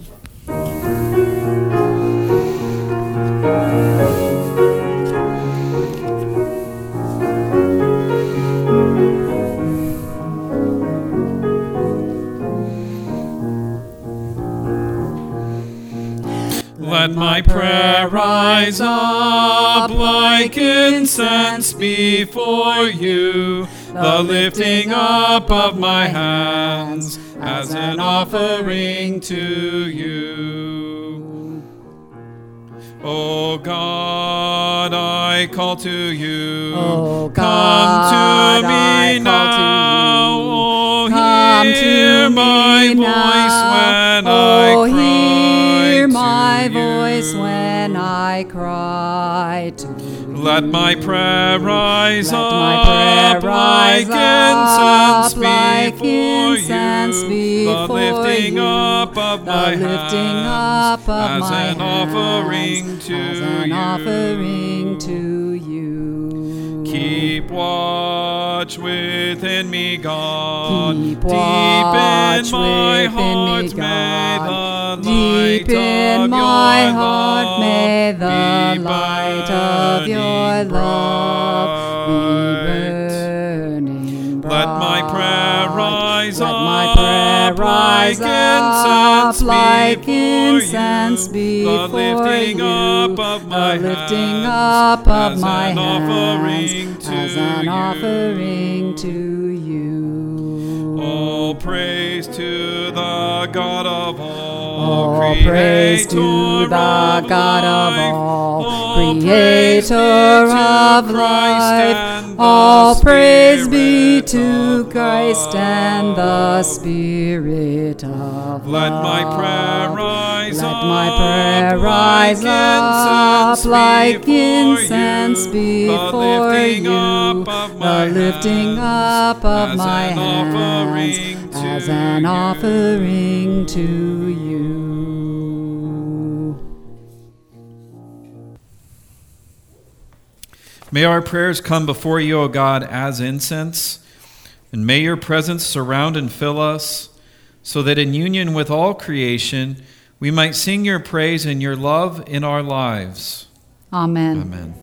Let my prayer rise up like incense before you, the lifting up of my hands as an offering to you. O God, I call to you. O God, come to me now. Oh, hear my voice when I cry. My voice when I cry to you. Let my prayer rise Let up my prayer rise like up incense like before incense you, the before lifting you, up of the my lifting hands up of as my an hands offering to as an you. offering to you. Keep watch within me, God. Keep Deep watch in my within heart, me, may God. the light Deep in of my your heart, love may the be light of your burning love be bright. burning bright. Let my prayer rise Let up my prayer rise up like incense before before you, the lifting you, up of my the lifting hands up of as my an offering hands to as an you. offering to you. All praise to the God of all, All praise to the God of all, Creator of life. All praise be to Christ and the Spirit of Let love. my prayer rise Let up my prayer rise up like incense before you, the lifting up of my hands as an offering to you. May our prayers come before you, O God, as incense, and may your presence surround and fill us, so that in union with all creation, we might sing your praise and your love in our lives. Amen. Amen.